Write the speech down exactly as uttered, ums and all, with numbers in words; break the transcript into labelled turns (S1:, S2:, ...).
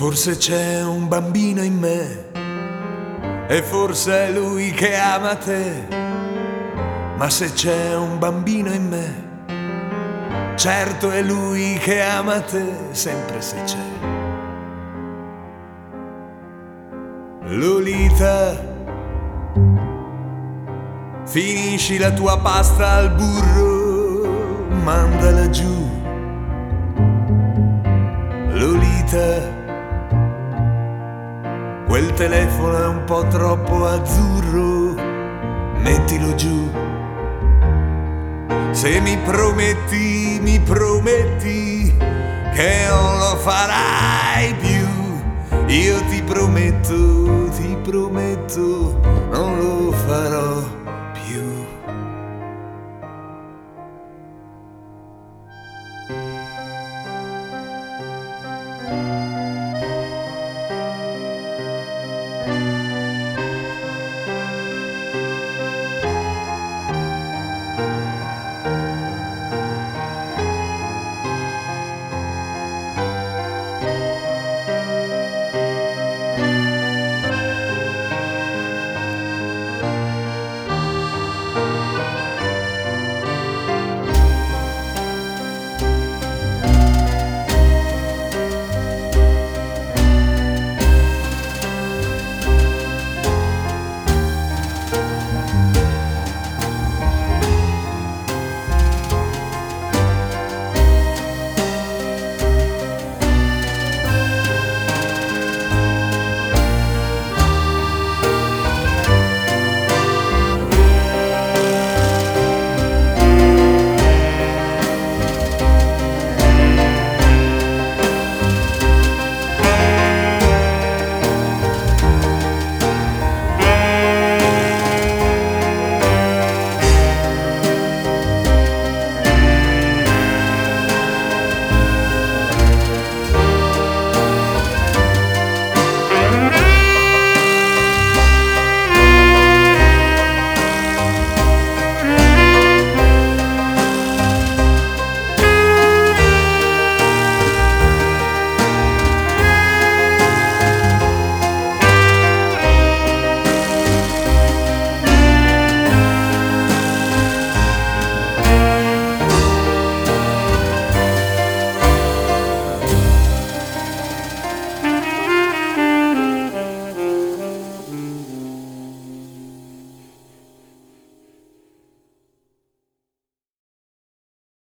S1: Forse c'è un bambino in me e forse è lui che ama te, ma se c'è un bambino in me, certo è lui che ama te, sempre se c'è. Lolita, finisci la tua pasta al burro, mandala giù. Lolita, quel telefono è un po' troppo azzurro, mettilo giù. Se mi prometti, mi prometti che non lo farai più, io ti prometto, ti prometto, non lo farò più.